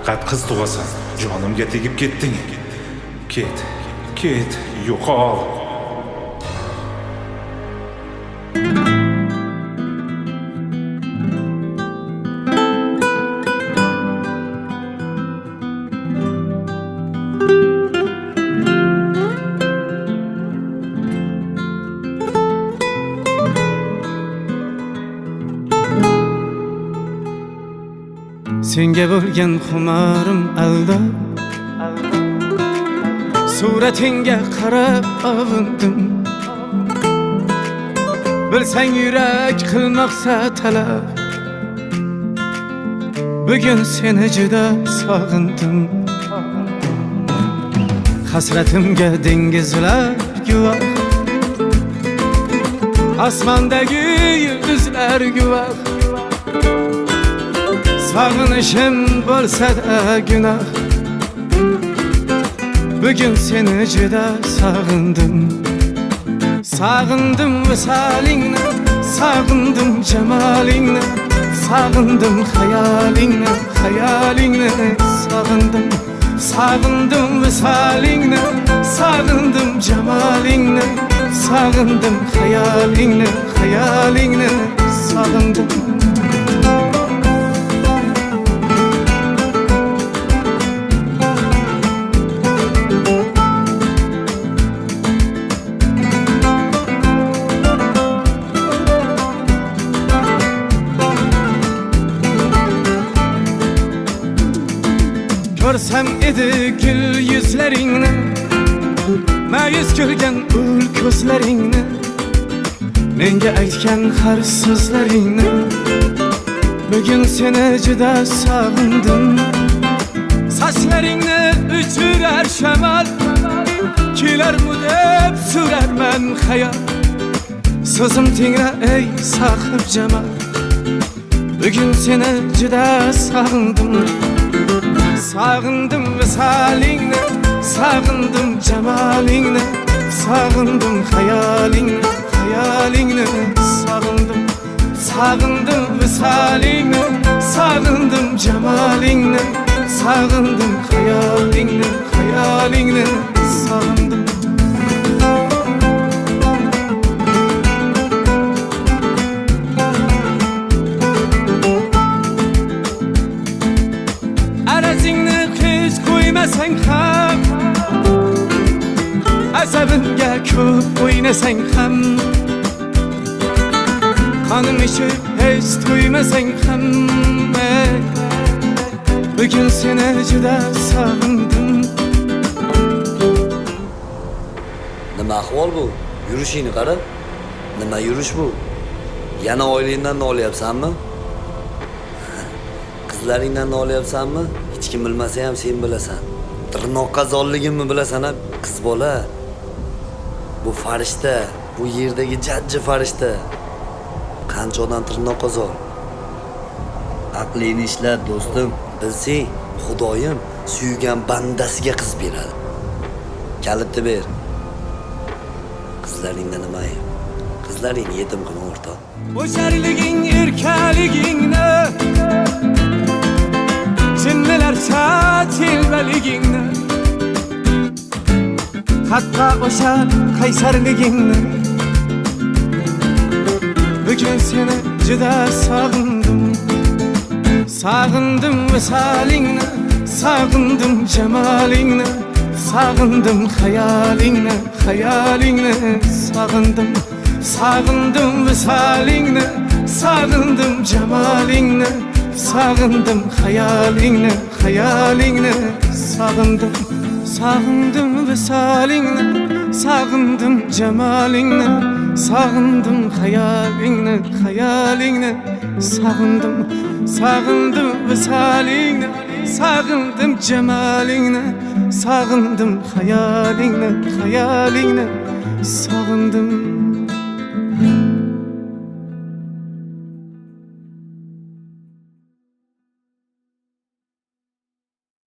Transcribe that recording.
faqat qiz tug'asan, jonimga tegib ketding. Ket, yo'qol. Senga bo'lgan xumarim alda, suratingga qarab avundim. Bilsang yurak qilmoqsa talab, bugun seni juda sog'indim. Hasratimga dengizlar guvoh, osmondagi yulduzlar guvoh. Sog'inishim bo'lsa-da gunoh, bugun seni juda sog'indim. Sog'indim visolingni, sog'indim jamolingni, sog'indim xayolingni, sog'indim. Sog'indim visolingni, sog'indim jamolingni, sog'indim xayolingni, sog'indim. Ko'rsam edi gul yuzlaringni, ma'yus ko'rgan ul ko'zlaringni, menga aytgan har so'zlaringni, bugun seni juda sog'indim. Sochlaringni uchirar shamol, kelarmu deb surarman xayol. So'zim tingra ey sohib jamol, bugun seni juda sog'indim. Sog'indim visolingni, sog'indim jamolingni, sog'indim xayolingni, sog'indim. Sog'indim visolingni, sog'indim jamolingni, sog'indim xayolingni, sog'indim. Arazingni hech qo'ymasang ham, asabimga ko'p o'ynasang ham, qonim ichib hech to'ymasang ham, bugun seni juda sog'indim. Nima ahvol bu? Yurishingni qara. Nima yurish bu? Yana oilangdan olyapsanmi? Qizlaringdan olyapsanmi? Hech kim bilmasa ham sen bilasan. Tirnoqqa zorligimni bilasan, qiz bola. Bu farishta, bu yerdagi jajji farishta. Qanchadan tirnoqqa zor. Aqlingni ishlat, do'stim. Bilsang, Xudoyim suygan bandasiga qiz beradi. Kalitni ber. Qizlaringdan nima ayb? Qizlaringni yetim qilma o'rtoq. O'sharliging, erkaligingni, jinnilarcha telbaligingni, hatto o'sha qaysarligingni, bugun seni juda sog'indim. Sog'indim visolingni, sog'indim jamolingni, sog'indim xayolingni, sog'indim. Sog'indim visolingni, sog'indim jamolingni, sog'indim xayolingni, sog'indim. Sog'indim visolingni, sog'indim jamolingni, sog'indim xayolingni, sog'indim. Sog'indim visolingni, sog'indim jamolingni, sog'indim xayolingni, sog'indim.